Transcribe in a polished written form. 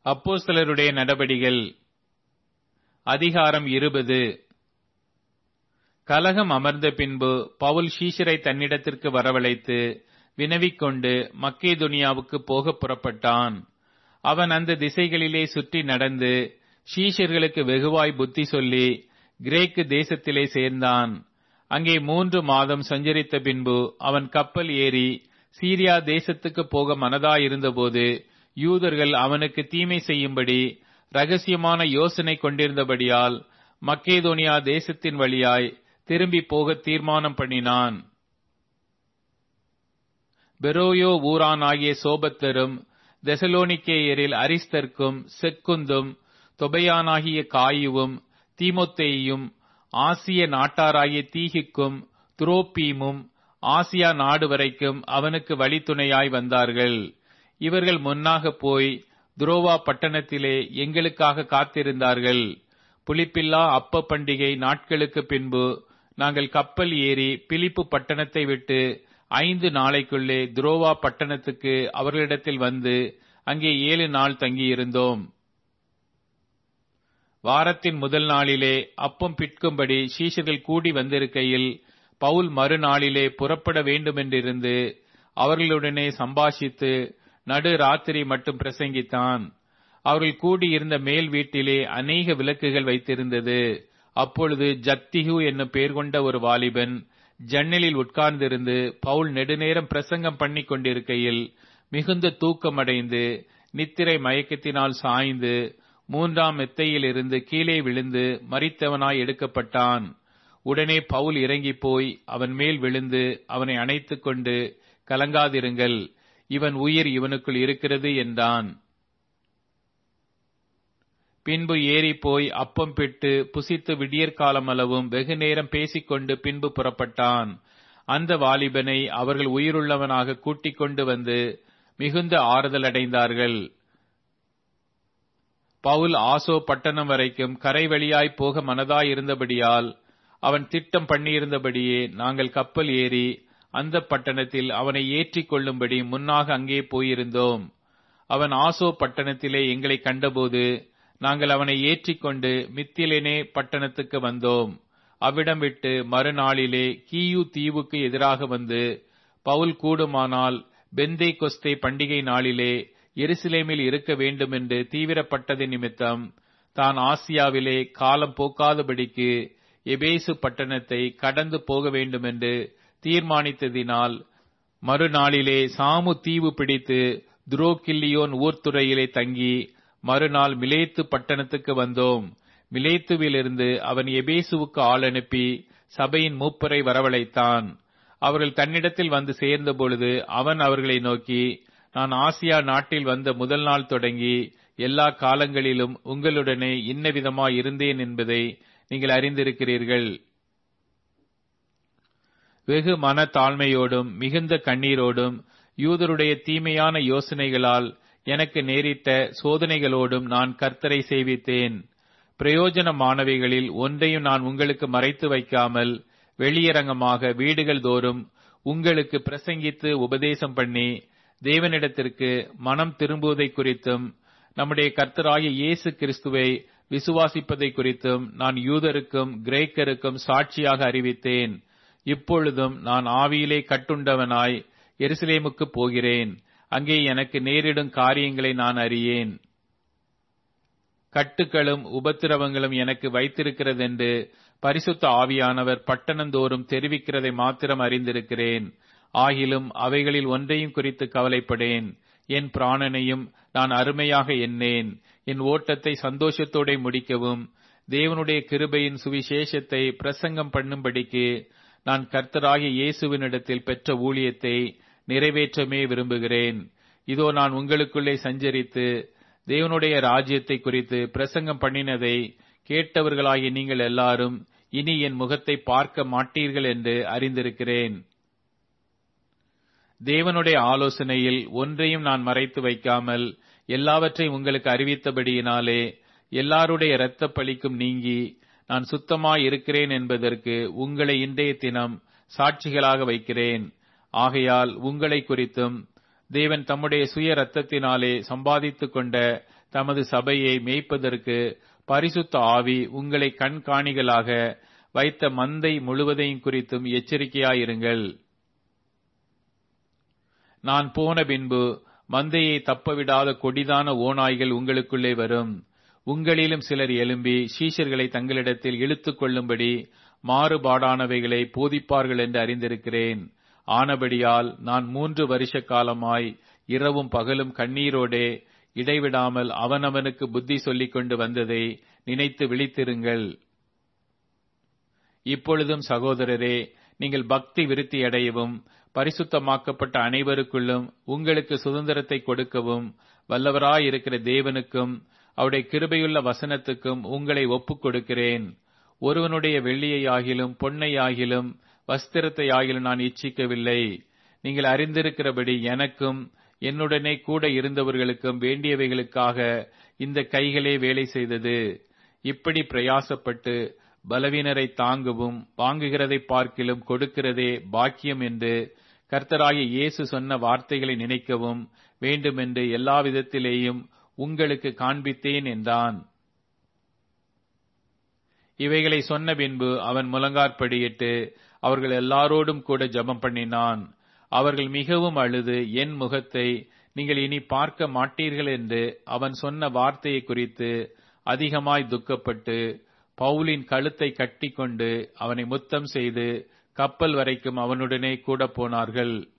அப்போஸ்தலருடைய நடபடிகள் அதிகாரம் 20. கலகம் அமர்ந்த பின்பு பவுல் சீஷரை தன்னிடத்திற்கு வரவழைத்து வினவிக்கொண்டு மக்கேதோனியாவுக்கு போக புறப்பட்டான். அவன் அந்த திசைகளிலே சுற்றி நடந்து சீஷர்களுக்கு வெகுவாய் புத்தி சொல்லி கிரேக்கு தேசத்திலே சேர்ந்தான். அங்கே 3 மாதம் சஞ்சரித்த பின்பு அவன் கப்பல் ஏறி சீரியா தேசத்துக்கு போக மனதாயிருந்தபோது யூதர்கள் அவனுக்கு தீமை செய்யும்படி இரகசியமான யோசனை கொண்டிருந்தபடியால் மக்கேதோனியா தேசத்தின் வழியாய் திரும்பி போக தீர்மானம் பண்ணினான். பெரோயோ ஊரானாகிய சோபத்தரும் தெசலோனிக்கேயரில் அரிஸ்தர்க்கும் செக்குந்தும் தொபையானாகிய காயுவும் தீமோத்தேயும் ஆசிய நாட்டாராகிய தீகிக்கும் துரோப்பீமும் ஆசியா நாடு வரைக்கும் அவனுக்கு வழித்துணையாய் வந்தார்கள். இவர்கள் முன்னாக போய் துரோவா பட்டணத்திலே எங்களுக்காக காத்திருந்தார்கள். புளிப்பில்லா அப்ப பண்டிகை நாட்களுக்கு பின்பு நாங்கள் கப்பல் ஏறி பிலிப்பு பட்டணத்தை விட்டு 5 நாளைக்குள்ளே துரோவா பட்டணத்துக்கு அவர்களிடத்தில் வந்து அங்கே 7 நாள் தங்கியிருந்தோம். வாரத்தின் முதல் நாளிலே அப்பம் பிட்கும்படி சீஷர்கள் கூடி வந்திருக்கையில் பவுல் மறுநாளிலே புறப்பட வேண்டுமென்றிருந்து அவர்களுடனே சம்பாஷித்து நடு ராத்திரி மட்டும் பிரசங்கித்தான். அவர்கள் கூடியிருந்த மேல் வீட்டிலே அநேக விளக்குகள் வைத்திருந்தது. அப்பொழுது ஜத்திகு என்னும் பெயர் கொண்ட ஒரு வாலிபன் ஜன்னலில் உட்கார்ந்திருந்து பவுல் நெடுநேரம் பிரசங்கம் பண்ணி கொண்டிருக்கையில் மிகுந்த தூக்கமடைந்து நித்திரை மயக்கத்தினால் சாய்ந்து 3ஆம் மெத்தையில் இருந்து கீழே விழுந்து மரித்தவனாய் எடுக்கப்பட்டான். உடனே பவுல் இறங்கி போய் அவன் மேல் விழுந்து அவனை அணைத்துக் கொண்டு, கலங்காதிருங்கள், இவன் உயிர் இவனுக்குள் இருக்கிறது என்றான். பின்பு ஏறி போய் அப்பம் பிட்டு புசித்து விடியற்காலமளவும் வெகு நேரம் பேசிக்கொண்டு பின்பு புறப்பட்டான். அந்த வாலிபனை அவர்கள் உயிருள்ளவனாக கூட்டிக் கொண்டு வந்து மிகுந்த ஆறுதல் அடைந்தார்கள். பவுல் ஆசோ பட்டணம் வரைக்கும் கரை வழியாய் போக மனதாயிருந்தபடியால் அவன் திட்டம் பண்ணியிருந்தபடியே நாங்கள் கப்பல் ஏறி அந்த பட்டணத்தில் அவனை ஏற்றிக் கொள்ளும்படி முன்னாக அங்கே போயிருந்தோம். அவன் ஆசோ பட்டணத்திலே எங்களை கண்டபோது நாங்கள் அவனை ஏற்றிக்கொண்டு மித்திலேனே பட்டணத்துக்கு வந்தோம். அவ்விடம் விட்டு மறுநாளிலே கீயு தீவுக்கு எதிராக வந்து பவுல் கூடுமானால் பெந்தே கொஸ்தே பண்டிகை நாளிலே எருசலேமில் இருக்க வேண்டுமென்று தீவிரப்பட்டது நிமித்தம் தான் ஆசியாவிலே காலம் போக்காதபடிக்கு எபேசு பட்டணத்தை கடந்து போக வேண்டுமென்று தீர்மானித்ததினால் மறுநாளிலே சாமு தீவு பிடித்து துரோகில்லியோன் ஊர்த்துறையிலே தங்கி மறுநாள் மிலேத்து பட்டணத்துக்கு வந்தோம். மிலேத்துவிலிருந்து அவன் எபேசுவுக்கு ஆள் அனுப்பி சபையின் மூப்பரை வரவழைத்தான். அவர்கள் தன்னிடத்தில் வந்து சேர்ந்த பொழுது அவன் அவர்களை நோக்கி, நான் ஆசியா நாட்டில் வந்த முதல் நாள் தொடங்கி எல்லா காலங்களிலும் உங்களுடனே இன்னவிதமாய் இருந்தேன் என்பதை நீங்கள் அறிந்திருக்கிறீர்கள். வெகு மன தாழ்மையோடும் மிகுந்த கண்ணீரோடும் யூதருடைய தீமையான யோசனைகளால் எனக்கு நேரிட்ட சோதனைகளோடும் நான் கர்த்தரை சேவித்தேன். பிரயோஜனமானவைகளில் ஒன்றையும் நான் உங்களுக்கு மறைத்து வைக்காமல் வெளியரங்கமாக வீடுகள் தோறும் உங்களுக்கு பிரசங்கித்து உபதேசம் பண்ணி தேவனிடத்திற்கு மனம் திரும்புவதை குறித்தும் நம்முடைய கர்த்தராகிய இயேசு கிறிஸ்துவை விசுவாசிப்பதை குறித்தும் நான் யூதருக்கும் கிரேக்கருக்கும் சாட்சியாக அறிவித்தேன். இப்பொழுதும் நான் ஆவியிலே கட்டுண்டவனாய் எருசலேமுக்கு போகிறேன். அங்கே எனக்கு நேரிடும் காரியங்களை நான் அறியேன். கட்டுகளும் உபத்திரவங்களும் எனக்கு வைத்திருக்கிறதென்று பரிசுத்த ஆவியானவர் பட்டணந்தோறும் தெரிவிக்கிறதை மாத்திரம் அறிந்திருக்கிறேன். ஆகிலும் அவைகளில் ஒன்றையும் குறித்து கவலைப்படேன். என் பிராணனையும் நான் அருமையாக எண்ணேன். என் ஓட்டத்தை சந்தோஷத்தோட முடிக்கவும் தேவனுடைய கிருபையின் சுவிசேஷத்தை பிரசங்கம் பண்ணும்படிக்கு நான் கர்த்தராகிய இயேசுவினிடத்தில் பெற்ற ஊழியத்தை நிறைவேற்றமே விரும்புகிறேன். இதோ நான் உங்களுக்குள்ளே சஞ்சரித்து தேவனுடைய ராஜ்யத்தை குறித்து பிரசங்கம் பண்ணினதை கேட்டவர்களாகிய நீங்கள் எல்லாரும் இனி என் முகத்தை பார்க்க மாட்டீர்கள் என்று அறிந்திருக்கிறேன். தேவனுடைய ஆலோசனையில் ஒன்றையும் நான் மறைத்து வைக்காமல் எல்லாவற்றையும் உங்களுக்கு அறிவித்தபடியினாலே எல்லாருடைய இரத்த பழிக்கும் நீங்கி நான் சுத்தமாய் இருக்கிறேன் என்பதற்கு உங்களை இன்றைய தினம் சாட்சிகளாக வைக்கிறேன். ஆகையால் உங்களை குறித்தும் தேவன் தம்முடைய சுய இரத்தத்தினாலே சம்பாதித்துக் கொண்ட தமது சபையை மேய்ப்பதற்கு பரிசுத்த ஆவி உங்களை கண்காணிகளாக வைத்த மந்தை முழுவதையும் குறித்தும் எச்சரிக்கையாயிருங்கள். நான் போன பின்பு மந்தையை தப்பவிடாத கொடிதான ஓநாய்கள் உங்களுக்குள்ளே வரும். உங்களிலும் சிலர் எழும்பி சீஷர்களை தங்களிடத்தில் இழுத்துக் கொள்ளும்படி மாறுபாடானவைகளை போதிப்பார்கள் என்று அறிந்திருக்கிறேன். ஆனபடியால் நான் 3 வருஷ காலமாய் இரவும் பகலும் கண்ணீரோடே இடைவிடாமல் அவனவனுக்கு புத்தி சொல்லிக் கொண்டு வந்ததை நினைத்து விழித்திருங்கள். இப்பொழுதும் சகோதரரே, நீங்கள் பக்தி விருத்தியடையவும் பரிசுத்தமாக்கப்பட்ட அனைவருக்குள்ளும் உங்களுக்கு சுதந்திரத்தை கொடுக்கவும் வல்லவராயிருக்கிற தேவனுக்கும் அவருடைய கிருபையுள்ள வசனத்துக்கும் உங்களை ஒப்புக் கொடுக்கிறேன். ஒருவனுடைய வெள்ளியையாகிலும் பொன்னையாகிலும் வஸ்திரத்தையாகிலும் நான் இச்சிக்கவில்லை. நீங்கள் அறிந்திருக்கிறபடி எனக்கும் என்னுடனே கூட இருந்தவர்களுக்கும் வேண்டியவைகளுக்காக இந்த கைகளே வேலை செய்தது. இப்படி பிரயாசப்பட்டு பலவீனரை தாங்கவும் வாங்குகிறதை பார்க்கிலும் கொடுக்கிறதே பாக்கியம் என்று கர்த்தராகிய இயேசு சொன்ன வார்த்தைகளை நினைக்கவும் வேண்டுமென்று எல்லா விதத்திலேயும் உங்களுக்கு காண்பித்தேன் என்றான். இவைகளை சொன்ன பின்பு அவன் முழங்காற்படியிட்டு அவர்கள் எல்லாரோடும் கூட ஜெபம் பண்ணினான். அவர்கள் மிகவும் அழுது, என் முகத்தை நீங்கள் இனி பார்க்க மாட்டீர்கள் என்று அவன் சொன்ன வார்த்தையை குறித்து அதிகமாய் துக்கப்பட்டு பவுலின் கழுத்தை கட்டிக்கொண்டு அவனை முத்தம் செய்து கப்பல் வரைக்கும் அவனுடனே கூட போனார்கள்.